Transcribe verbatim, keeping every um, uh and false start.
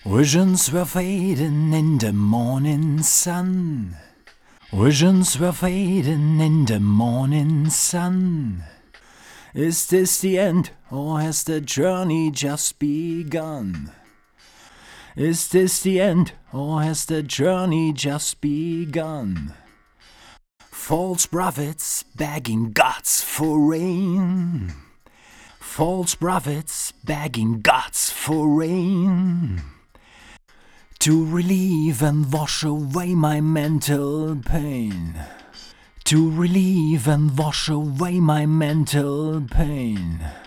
Visions were fading in the morning sun. Visions were fading in the morning sun. Is this the end, or has the journey just begun? Is this the end, or has the journey just begun? False prophets begging gods for rain. False prophets begging gods for rain. To relieve and wash away my mental pain. To relieve and wash away my mental pain.